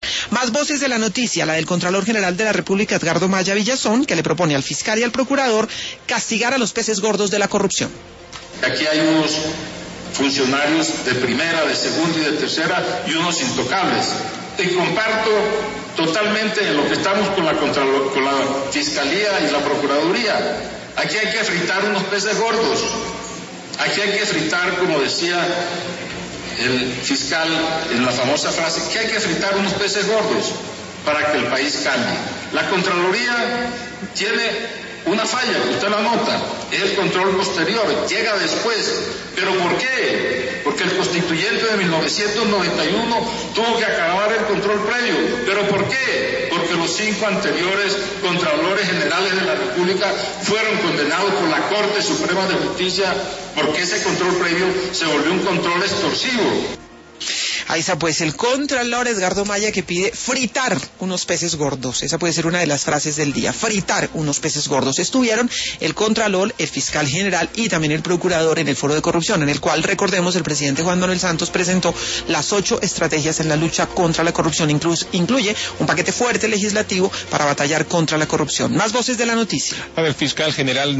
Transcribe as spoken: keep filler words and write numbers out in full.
Más voces de la noticia, la del Contralor General de la República, Edgardo Maya Villazón, que le propone al fiscal y al procurador castigar a los peces gordos de la corrupción. Aquí hay unos funcionarios de primera, de segunda y de tercera y unos intocables. Y comparto totalmente lo que estamos con la, Contralor, con la Fiscalía y la Procuraduría. Aquí hay que fritar unos peces gordos. Aquí hay que fritar, como decía el fiscal en la famosa frase, que hay que fritar unos peces gordos para que el país cambie. La Contraloría tiene una falla, usted la nota, es el control posterior, llega después. ¿Pero por qué? Porque el constituyente de mil novecientos noventa y uno tuvo que acabar el control previo. ¿Pero por qué? Porque los cinco anteriores Contralores Generales de la República fueron condenados por la Corte Suprema de Justicia porque ese control previo se volvió un control extorsivo. Ahí está pues el Contralor Edgardo Maya, que pide fritar unos peces gordos. Esa puede ser una de las frases del día, fritar unos peces gordos. Estuvieron el Contralor, el Fiscal General y también el Procurador en el Foro de Corrupción, en el cual, recordemos, el presidente Juan Manuel Santos presentó las ocho estrategias en la lucha contra la corrupción. Incluso, incluye un paquete fuerte legislativo para batallar contra la corrupción. Más voces de la noticia. A ver, Fiscal General